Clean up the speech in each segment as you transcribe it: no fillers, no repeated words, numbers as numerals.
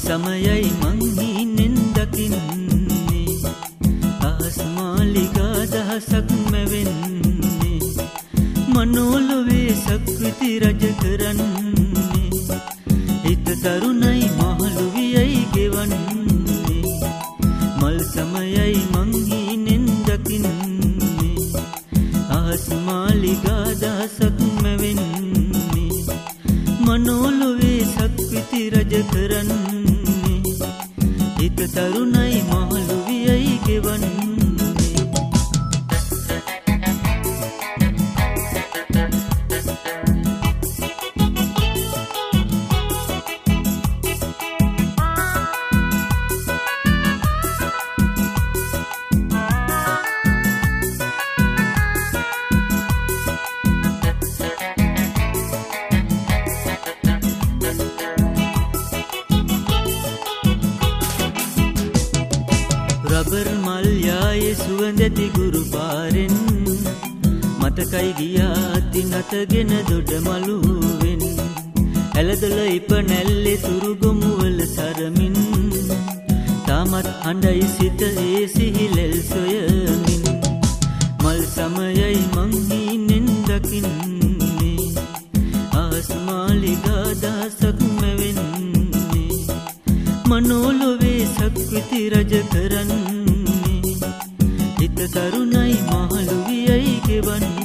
සමයයි මං හීනෙන් දකින්නේ ආස්මාලිගා දහසක් මැවෙන්නේ මනෝලොවේ සක්විති රජ කරන්නේ හිත තරුණයි මහලු වියයි ගෙවන්නේ මල් සමයයි මං හීනෙන් දකින්නේ ආස්මාලිගා දහසක් මැවෙන්නේ මනෝලොවේ සක්විති රජ කරන්නේ හිත තරුණයි මහලු වියයි ගෙවන්නේ රබර් මල් යායේ සුවඳති ගුරු පාරෙන් මතකයි ගියා තිනතගෙන දොඩ මළුවෙන් ඇලදොල ඉප නැල්ලේ තුරුගොමු වල තරමින් තාමත් හඬයි සිත ඒ සිහිලෙල් සොයමින් මල් සමයයි මං හීනෙන් දකින්නේ ආස්මාලිගා දහසක් මැවෙන්නේ මනෝලොවේ සක්විති රජ කරන්නේ හිත තරුණයි මහලු වියයි ගෙවන්නේ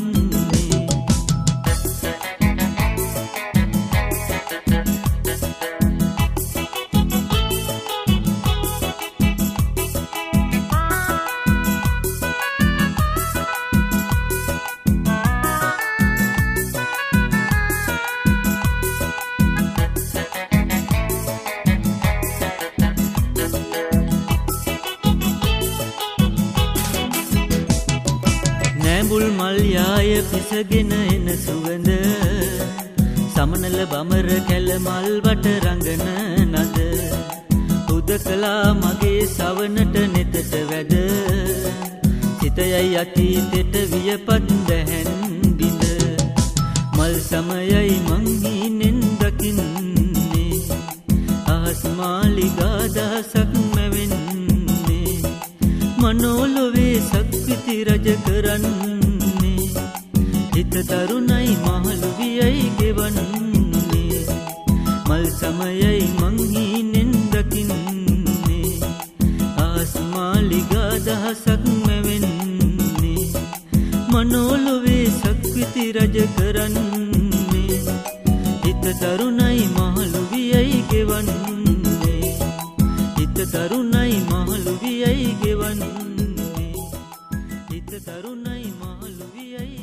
නැඹුල් මල් යාය පිසගෙන එන සුවඳ සමනල බමර කැල මල් වට රඟන නද උදකලා මගේ සවනට නෙතට වැද සිතයයි අතීතෙට වියපත් දැහැන් බිඳ මල් සමයයි මං හීනෙන් දකින්නේ ආස්මාලිගා දහසක් මැවෙන්නේ මනෝලොවේ සක්විති රජ කරන්නේ හිත තරුණයි මහලු වියයි ගෙවන්නේ මල් සමයයි මං හීනෙන් දකින්නේ ආස්මාලිගා දහසක් මැවෙන්නේ මනෝලොවේ සක්විති රජ කරන්නේ හිත තරුණයි මහලු වියයි ගෙවන්නේ හිත තරුණයි මහලු වියයි ගෙවන්නේ හිත තරුණයි මහලු වියයි